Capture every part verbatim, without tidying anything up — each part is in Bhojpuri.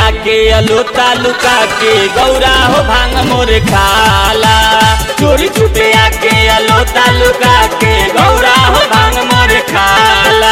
आके अलोता लुका के गौरा हो भांग मोर खाला। चोरी छुपे आके अलोता लुका के गौरा हो भांग मोर खाला।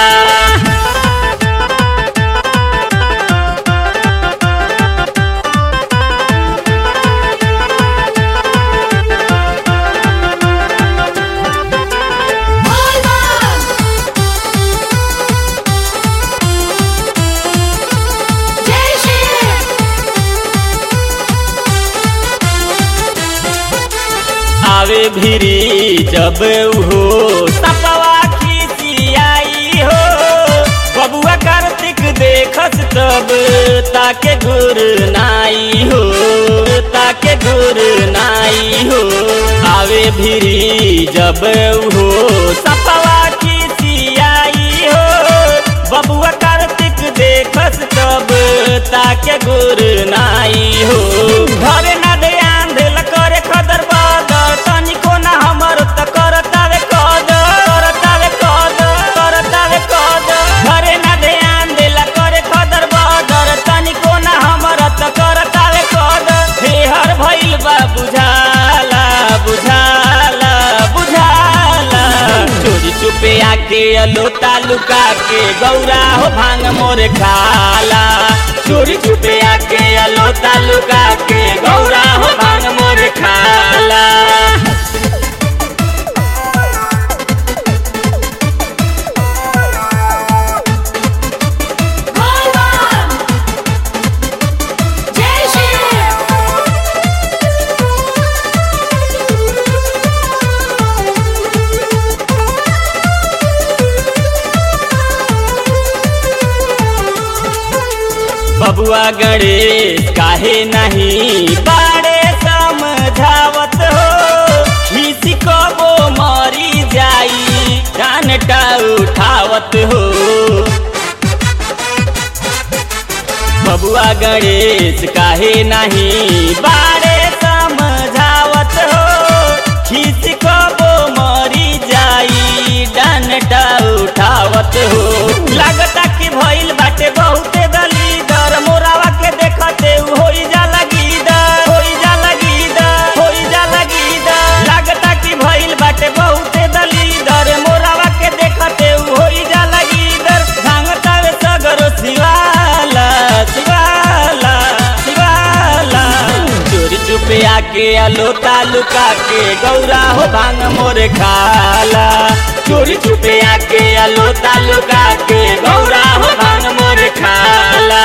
आवे भिरी जब हो सपवा खिसियाई हो, बबुआ कार्तिक देखस तब ताके गुर नाई हो, ताके गुर नाई हो। आवे भिरी जब हो सपवा खिसियाई हो, बबुआ कार्तिक देखस तब ताके गुर नाई हो। घरे ना ध्यान देल करे खदर बुझाला बुझाला बुझाला। चोरी छुपे आके अलोता लुका के गौरा हो भांग मोर खाला। चोरी छुपे आके अलोता लुका के गौरा हो भांग मोर खाला। बबुआ गणेश काहे नहीं बाड़े समझावत हो, खीसी कबो मरी जाई डांटा उठावत हो। बबुआ गणेश काहे नहीं बाड़े समझावत हो, खीसी कबो मरी जाई डांटा उठावत हो। लागता कि भइल बाटे बहुते मोरावा के देखते होई जाला गीदर, होई जाला गीदर, होई जाला गीदर। लागता कि भइल बाटे बहुते दलीदर, मोरावा के देखते होई जाला गीदर। भांगतावे सगरो शिवाला शिवाला शिवाला। चोरी छुपे आके अलोता लुका के गौरा हो भांग मोर खाला। चोरी छुपे आके अलोता लुका के गौरा हो भांग मोर खाला।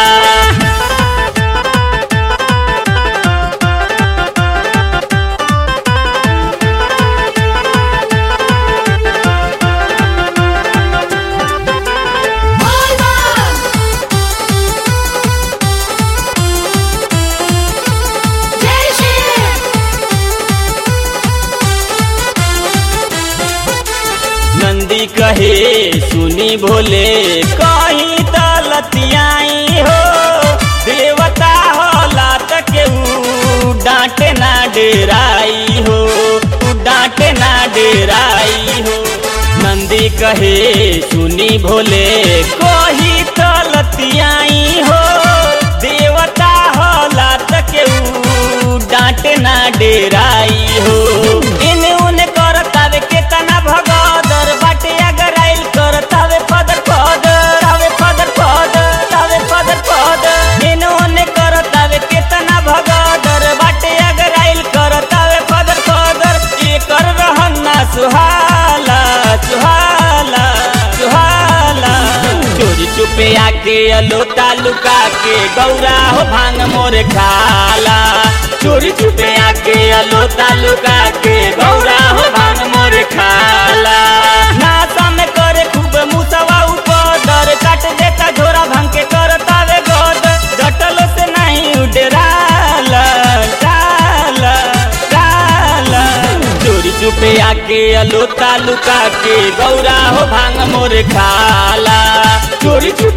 नंदी कहे सुनी भोले कहीं तलतियाई हो, देवता होला त केहू डांटे ना डेराई हो, डांटे ना डेराई हो। नंदी कहे सुनी भोले कहीं तलतियाई हो, देवता होला त केहू डांटे ना डेराई हो। इन उने करतावे केतना भगदर बाटे अगर आइल करतावे फदर फदर तावे फदर फदर तावे फदर फदर। इन उने करतावे केतना भगदर बाटे अगर आइल करतावे फदर फदर। ये कर रहन ना सुहाला सुहाला सुहाला। चोरी छुपे आके अलोता लुका के गौरा हो भांग मोर खाला। चोरी छुपे आके अलोता लुका के गौरा हो भांग मोर खाला। नासा में करे खूब मुसवा ऊपर काट देता झोरा भांग के करतावे गोद, डटलो से नहीं उडराला डाला डाला। चोरी छुपे आके अलोता लुका के गौरा हो भांग मोर खाला। चोरी